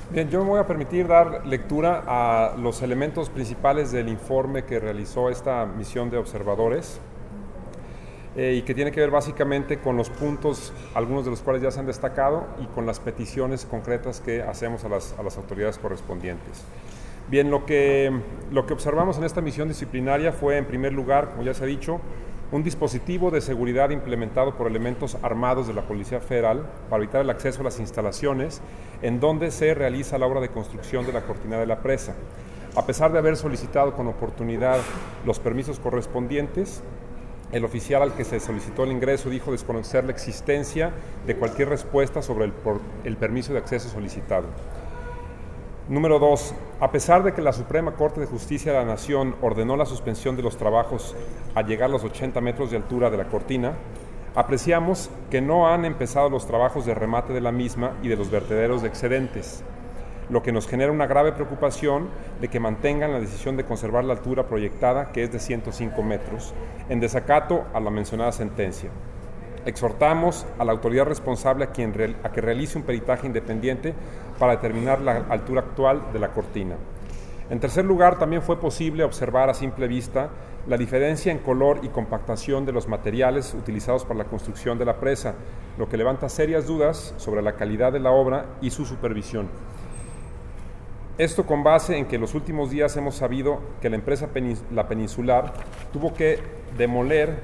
Bien, yo me voy a permitir dar lectura a los elementos principales del informe que realizó esta misión de observadores y que tiene que ver básicamente con los puntos, algunos de los cuales ya se han destacado, y con las peticiones concretas que hacemos a las autoridades correspondientes. Bien, lo que observamos en esta misión disciplinaria fue, en primer lugar, como ya se ha dicho, un dispositivo de seguridad implementado por elementos armados de la Policía Federal para evitar el acceso a las instalaciones en donde se realiza la obra de construcción de la cortina de la presa. A pesar de haber solicitado con oportunidad los permisos correspondientes, el oficial al que se solicitó el ingreso dijo desconocer la existencia de cualquier respuesta sobre el permiso de acceso solicitado. Número 2. A pesar de que la Suprema Corte de Justicia de la Nación ordenó la suspensión de los trabajos al llegar a los 80 metros de altura de la cortina, apreciamos que no han empezado los trabajos de remate de la misma y de los vertederos de excedentes, lo que nos genera una grave preocupación de que mantengan la decisión de conservar la altura proyectada, que es de 105 metros, en desacato a la mencionada sentencia. Exhortamos a la autoridad responsable a que realice un peritaje independiente para determinar la altura actual de la cortina. En tercer lugar, también fue posible observar a simple vista la diferencia en color y compactación de los materiales utilizados para la construcción de la presa, lo que levanta serias dudas sobre la calidad de la obra y su supervisión. Esto con base en que en los últimos días hemos sabido que la empresa La Peninsular tuvo que demoler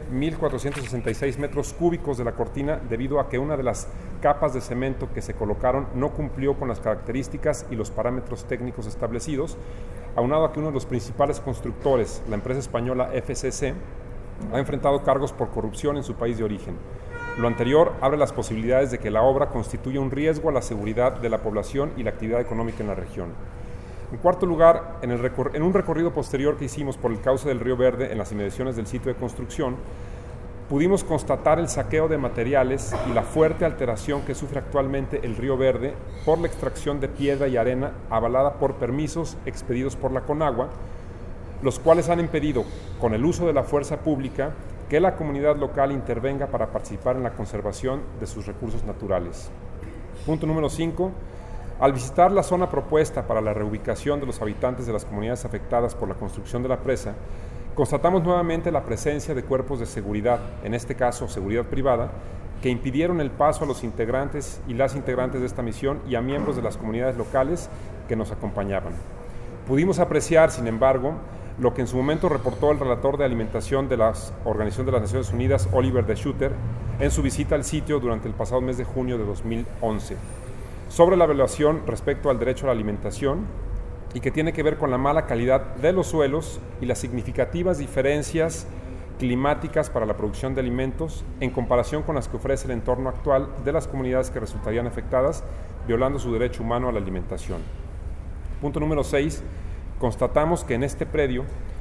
1.466 metros cúbicos de la cortina debido a que una de las capas de cemento que se colocaron no cumplió con las características y los parámetros técnicos establecidos, aunado a que uno de los principales constructores, la empresa española FCC, ha enfrentado cargos por corrupción en su país de origen. Lo anterior abre las posibilidades de que la obra constituya un riesgo a la seguridad de la población y la actividad económica en la región. En cuarto lugar, en un recorrido posterior que hicimos por el cauce del Río Verde en las inmediaciones del sitio de construcción, pudimos constatar el saqueo de materiales y la fuerte alteración que sufre actualmente el Río Verde por la extracción de piedra y arena avalada por permisos expedidos por la Conagua, los cuales han impedido, con el uso de la fuerza pública, que la comunidad local intervenga para participar en la conservación de sus recursos naturales. Punto número 5. Al visitar la zona propuesta para la reubicación de los habitantes de las comunidades afectadas por la construcción de la presa, constatamos nuevamente la presencia de cuerpos de seguridad, en este caso seguridad privada, que impidieron el paso a los integrantes y las integrantes de esta misión y a miembros de las comunidades locales que nos acompañaban. Pudimos apreciar, sin embargo, lo que en su momento reportó el relator de alimentación de la Organización de las Naciones Unidas, Oliver De Schutter, en su visita al sitio durante el pasado mes de junio de 2011, sobre la evaluación respecto al derecho a la alimentación y que tiene que ver con la mala calidad de los suelos y las significativas diferencias climáticas para la producción de alimentos en comparación con las que ofrece el entorno actual de las comunidades que resultarían afectadas, violando su derecho humano a la alimentación. Punto número 6. Constatamos que en este predio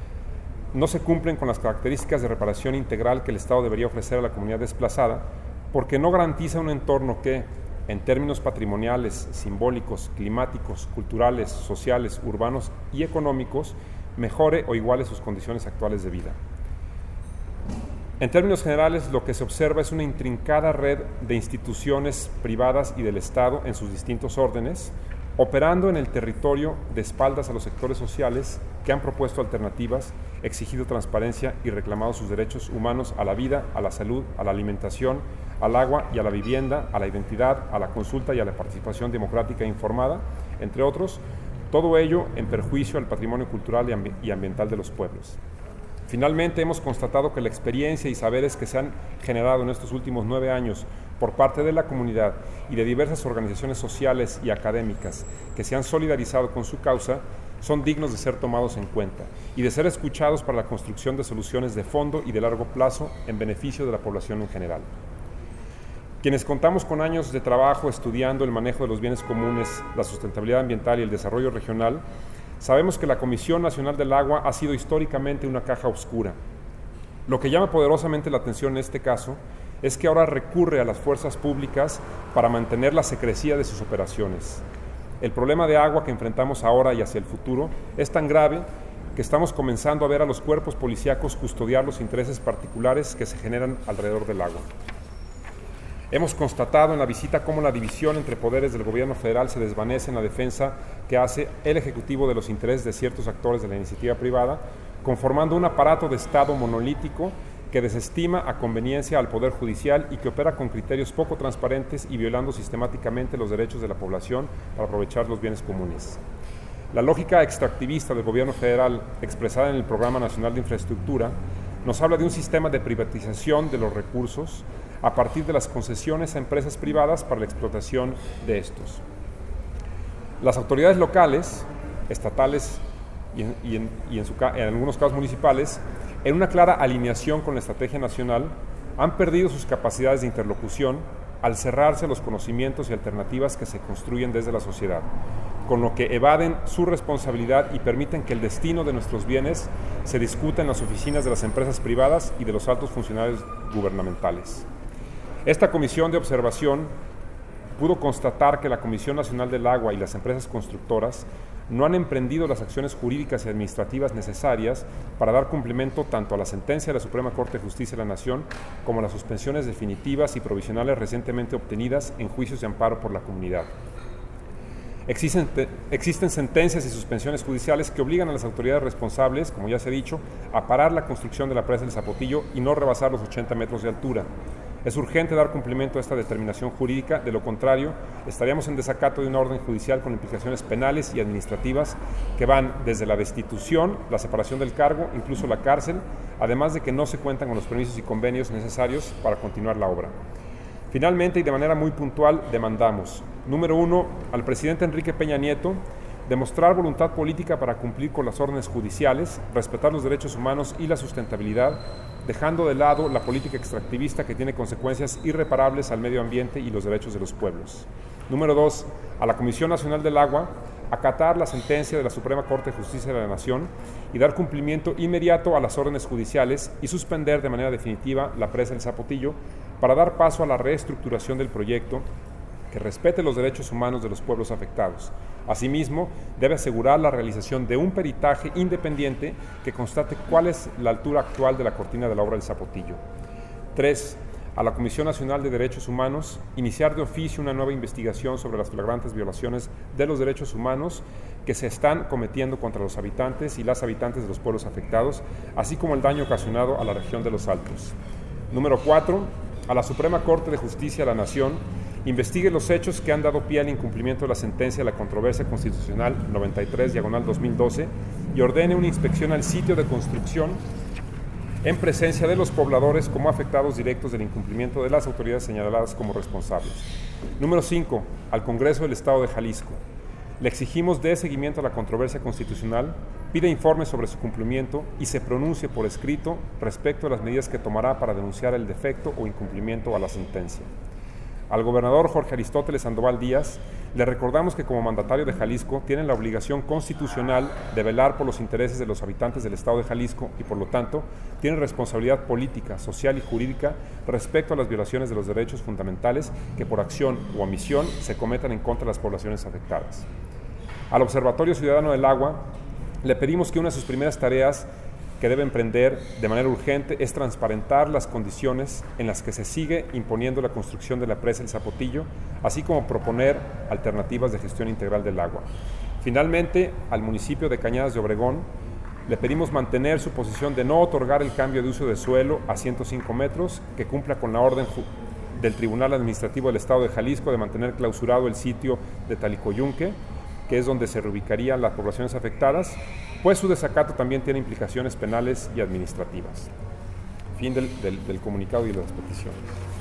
no se cumplen con las características de reparación integral que el Estado debería ofrecer a la comunidad desplazada, porque no garantiza un entorno que, en términos patrimoniales, simbólicos, climáticos, culturales, sociales, urbanos y económicos, mejore o iguale sus condiciones actuales de vida. En términos generales, lo que se observa es una intrincada red de instituciones privadas y del Estado en sus distintos órdenes, operando en el territorio de espaldas a los sectores sociales que han propuesto alternativas, exigido transparencia y reclamado sus derechos humanos a la vida, a la salud, a la alimentación, al agua y a la vivienda, a la identidad, a la consulta y a la participación democrática e informada, entre otros, todo ello en perjuicio al patrimonio cultural y ambiental de los pueblos. Finalmente, hemos constatado que la experiencia y saberes que se han generado en estos últimos 9 años por parte de la comunidad y de diversas organizaciones sociales y académicas que se han solidarizado con su causa son dignos de ser tomados en cuenta y de ser escuchados para la construcción de soluciones de fondo y de largo plazo en beneficio de la población en general. Quienes contamos con años de trabajo estudiando el manejo de los bienes comunes, la sustentabilidad ambiental y el desarrollo regional, sabemos que la Comisión Nacional del Agua ha sido históricamente una caja oscura. Lo que llama poderosamente la atención en este caso es que ahora recurre a las fuerzas públicas para mantener la secrecía de sus operaciones. El problema de agua que enfrentamos ahora y hacia el futuro es tan grave que estamos comenzando a ver a los cuerpos policíacos custodiar los intereses particulares que se generan alrededor del agua. Hemos constatado en la visita cómo la división entre poderes del gobierno federal se desvanece en la defensa que hace el Ejecutivo de los intereses de ciertos actores de la iniciativa privada, conformando un aparato de Estado monolítico que desestima a conveniencia al Poder Judicial y que opera con criterios poco transparentes y violando sistemáticamente los derechos de la población para aprovechar los bienes comunes. La lógica extractivista del gobierno federal, expresada en el Programa Nacional de Infraestructura, nos habla de un sistema de privatización de los recursos a partir de las concesiones a empresas privadas para la explotación de estos. Las autoridades locales, estatales y en algunos casos municipales, en una clara alineación con la estrategia nacional, han perdido sus capacidades de interlocución al cerrarse los conocimientos y alternativas que se construyen desde la sociedad, con lo que evaden su responsabilidad y permiten que el destino de nuestros bienes se discuta en las oficinas de las empresas privadas y de los altos funcionarios gubernamentales. Esta comisión de observación pudo constatar que la Comisión Nacional del Agua y las empresas constructoras no han emprendido las acciones jurídicas y administrativas necesarias para dar cumplimiento tanto a la sentencia de la Suprema Corte de Justicia de la Nación como a las suspensiones definitivas y provisionales recientemente obtenidas en juicios de amparo por la comunidad. Existen sentencias y suspensiones judiciales que obligan a las autoridades responsables, como ya se ha dicho, a parar la construcción de la presa del Zapotillo y no rebasar los 80 metros de altura. Es urgente dar cumplimiento a esta determinación jurídica, de lo contrario, estaríamos en desacato de una orden judicial con implicaciones penales y administrativas que van desde la destitución, la separación del cargo, incluso la cárcel, además de que no se cuentan con los permisos y convenios necesarios para continuar la obra. Finalmente, y de manera muy puntual, demandamos, número 1, al presidente Enrique Peña Nieto, demostrar voluntad política para cumplir con las órdenes judiciales, respetar los derechos humanos y la sustentabilidad, dejando de lado la política extractivista que tiene consecuencias irreparables al medio ambiente y los derechos de los pueblos. Número 2, a la Comisión Nacional del Agua, acatar la sentencia de la Suprema Corte de Justicia de la Nación y dar cumplimiento inmediato a las órdenes judiciales y suspender de manera definitiva la presa del Zapotillo para dar paso a la reestructuración del proyecto que respete los derechos humanos de los pueblos afectados. Asimismo, debe asegurar la realización de un peritaje independiente que constate cuál es la altura actual de la cortina de la obra del Zapotillo. 3. A la Comisión Nacional de Derechos Humanos, iniciar de oficio una nueva investigación sobre las flagrantes violaciones de los derechos humanos que se están cometiendo contra los habitantes y las habitantes de los pueblos afectados, así como el daño ocasionado a la región de los Altos. Número 4. A la Suprema Corte de Justicia de la Nación, investigue los hechos que han dado pie al incumplimiento de la sentencia de la controversia constitucional 93/2012 y ordene una inspección al sitio de construcción en presencia de los pobladores como afectados directos del incumplimiento de las autoridades señaladas como responsables. Número 5. Al Congreso del Estado de Jalisco. Le exigimos dé seguimiento a la controversia constitucional, pida informes sobre su cumplimiento y se pronuncie por escrito respecto a las medidas que tomará para denunciar el defecto o incumplimiento a la sentencia. Al gobernador Jorge Aristóteles Sandoval Díaz, le recordamos que como mandatario de Jalisco tiene la obligación constitucional de velar por los intereses de los habitantes del Estado de Jalisco y, por lo tanto, tiene responsabilidad política, social y jurídica respecto a las violaciones de los derechos fundamentales que por acción u omisión se cometan en contra de las poblaciones afectadas. Al Observatorio Ciudadano del Agua, le pedimos que una de sus primeras tareas que debe emprender de manera urgente es transparentar las condiciones en las que se sigue imponiendo la construcción de la presa del Zapotillo, así como proponer alternativas de gestión integral del agua. Finalmente, al municipio de Cañadas de Obregón, le pedimos mantener su posición de no otorgar el cambio de uso de suelo a 105 metros, que cumpla con la orden del Tribunal Administrativo del Estado de Jalisco de mantener clausurado el sitio de Talicoyunque, que es donde se reubicarían las poblaciones afectadas, pues su desacato también tiene implicaciones penales y administrativas. Fin del comunicado y de las peticiones.